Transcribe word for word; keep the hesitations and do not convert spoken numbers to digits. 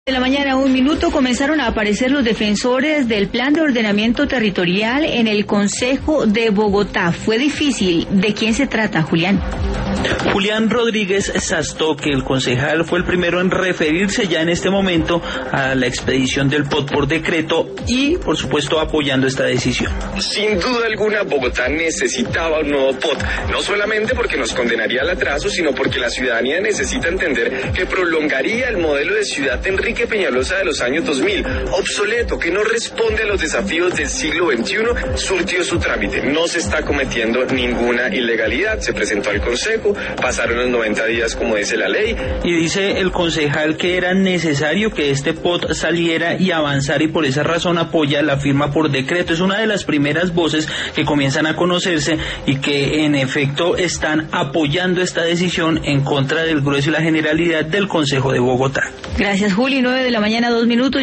De la mañana, un minuto, comenzaron a aparecer los defensores del Plan de Ordenamiento Territorial en el Consejo de Bogotá. Fue difícil. ¿De quién se trata, Julián? Julián Rodríguez Sastoque, el concejal, fue el primero en referirse ya en este momento a la expedición del P O T por decreto y, por supuesto, apoyando esta decisión. Sin duda alguna, Bogotá necesitaba un nuevo P O T, no solamente porque nos condenaría al atraso, sino porque la ciudadanía necesita entender que prolongaría el modelo de ciudad de Enrique Peñalosa de los años dos mil, obsoleto, que no responde a los desafíos del siglo veintiuno, surtió su trámite. No se está cometiendo ninguna ilegalidad, se presentó al Consejo, pasaron los noventa días como dice la ley. Y dice el concejal que era necesario que este P O T saliera y avanzara y por esa razón apoya la firma por decreto. Es una de las primeras voces que comienzan a conocerse y que en efecto están apoyando esta decisión en contra del grueso y la generalidad del Consejo de Bogotá. Gracias, Juli. nueve de la mañana, dos minutos.